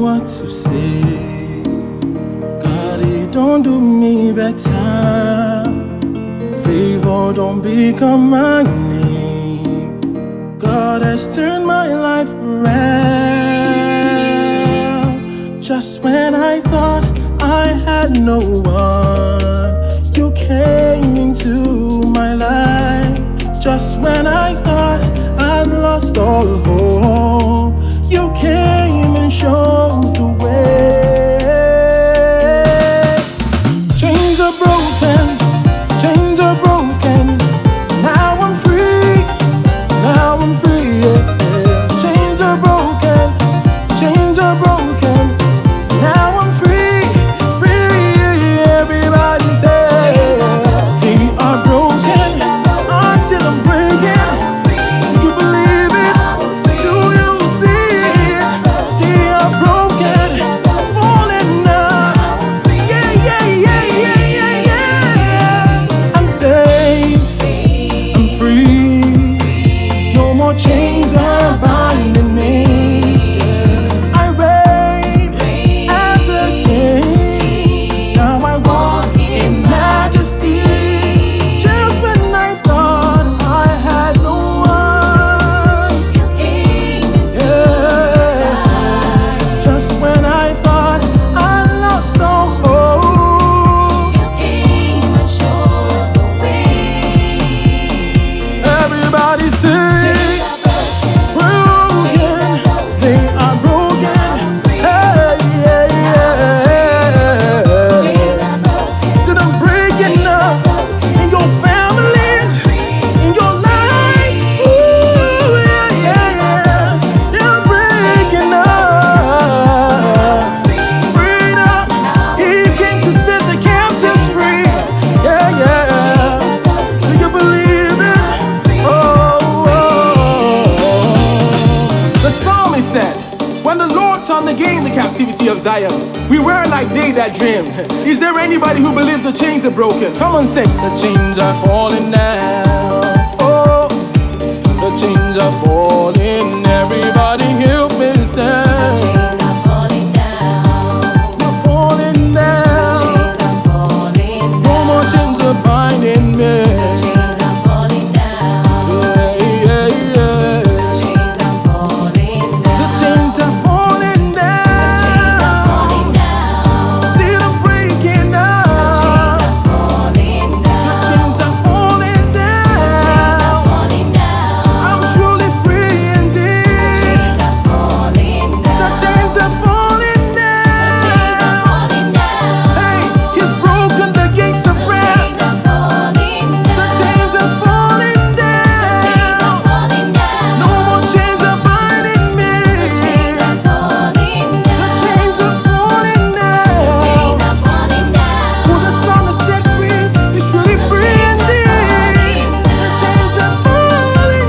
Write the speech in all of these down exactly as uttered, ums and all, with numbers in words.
what to say. God, it don't do me better. Favor don't become my name. God has turned my life around. Just when I thought I had no one, you came into my life. Just when I thought I'd lost all hope, you came and showed the way. Chains are broken, chains are broken. Now I'm free, now I'm free. Yeah. Chains are broken, chains are broken. Now I'm free, free. Everybody say they are broken. I still am breaking. You believe it? Do you see it? They are broken, falling now. Yeah, yeah, yeah, yeah, yeah, yeah. I'm safe, I'm free. No more chains are binding me. I reign as a king. Now I walk in majesty. Just when I thought I had no one, yeah. Just when I thought I lost all hope, everybody say broken, they are broken. Hey, yeah, yeah. Still I'm breaking up in your families, in your life. Ooh, yeah, yeah, yeah. They're breaking up, freed up. He came to set the captives free. Yeah, yeah. Do you believe it? Oh, oh, oh. The psalmist said, when the Lord turned again the captivity of Zion, we were like they that dream. Is there anybody who believes the chains are broken? Come on, say, the chains are falling now. Oh, the chains are falling. Everybody help me say, they're falling now. No more chains are binding me. Yeah, yeah, yeah. The chains are falling down. See them breaking up. The chains are falling down. I'm truly free indeed. The chains are falling down. Hey, he's broken the gates of brass. The chains are falling down. No more chains are binding me. The chains are falling down. Who the Son has set free is truly free indeed. The chains are falling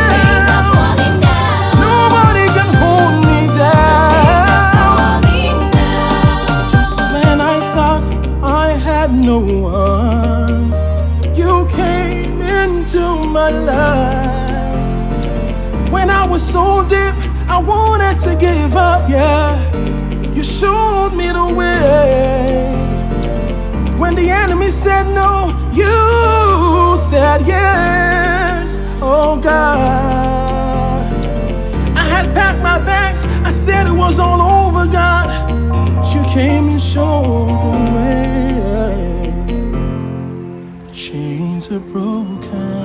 down. Nobody can hold me down. Just when I thought I had no one, you came into my life. When I was so deep, I wanted to give up, yeah. You showed me the way. When the enemy said no, you said yes. Oh God, I had packed my bags. I said it was all over, God. But you came and showed the way. The chains are broken.